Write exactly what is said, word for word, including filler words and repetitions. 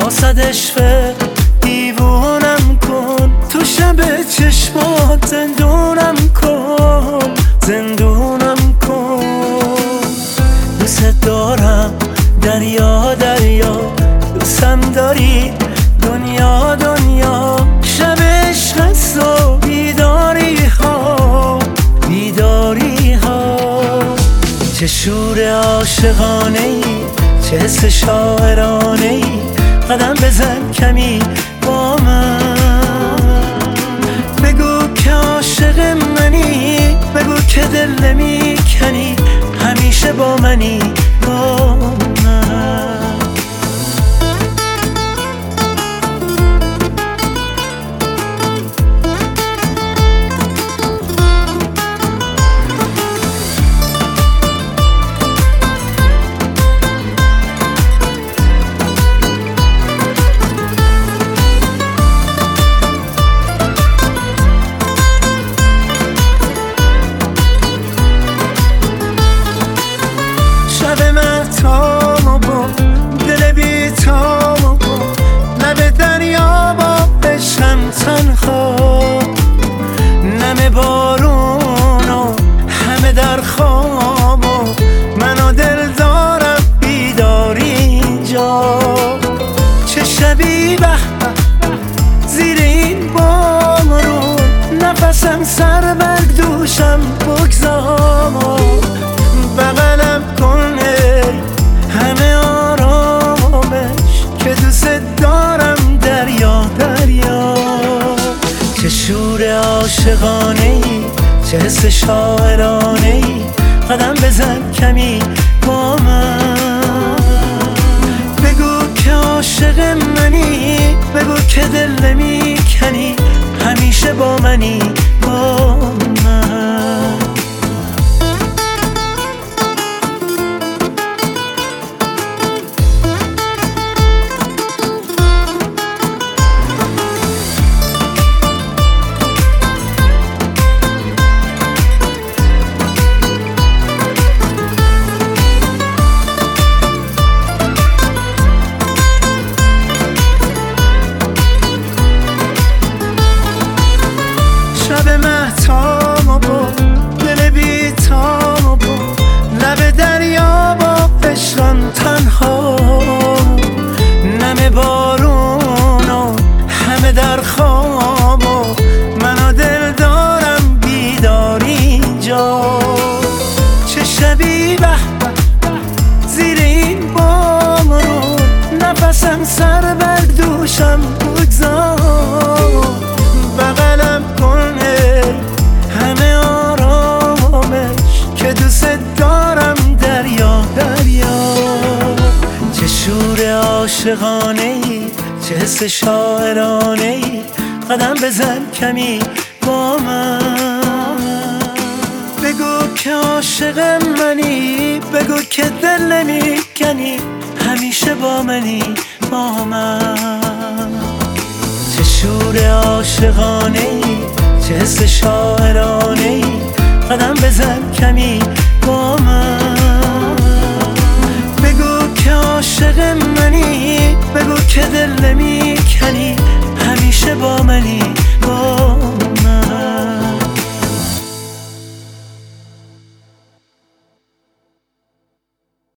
واسد عشق دیوونم کن، تو شب چشمات زندونم کن، زندونم کن. دوست دارم دریا دریا، دوستم داری دنیا دنیا. شب عشق است و بیداری ها بیداری ها. چه شور عاشقانه ای، چه حس شاعرانه ای. قدم بزن کمی با من، بگو که عاشق منی، بگو که دل نمیکنی، همیشه با منی با من. شب مهتابو با دل بیتابو با لب دریا با عشقم تنها. نم بارون و همه در خواب و من و دل دارم بیداری اینجا. چه شبی به زیر این بارون، نفسم سر بر دوشم بگذار. بغلم کن همه آرامش که دوست دارم دریا دریا. چه شور عاشقانه ای، چه حس شاعرانه ای. قدم بزن کمی با من، بگو که عاشق منی، بگو که دل نمیکنی، همیشه با منی با من. شب مهتابو با دل بیتابو با لب دریا با عشقم تنها. نم بارون و همه در خواب و من و دل دارم بیداری اینجا. چه شبی به زیر این بارون، نفسم سر بر دوشم بگذار. بغلم کن همه آرامش که دوست دارم دریا دریا. چه شور عاشقانه ای، چه حس شاعرانه ای. قدم بزن کمی با من، بگو که عاشق منی، بگو که دل نمیکنی، همیشه با منی با من. چه شور عاشقانه ای، چه حس شاعرانه ای. قدم بزن کمی با من، بگو که عاشق منی، بگو که دل نمیکنی، همیشه با منی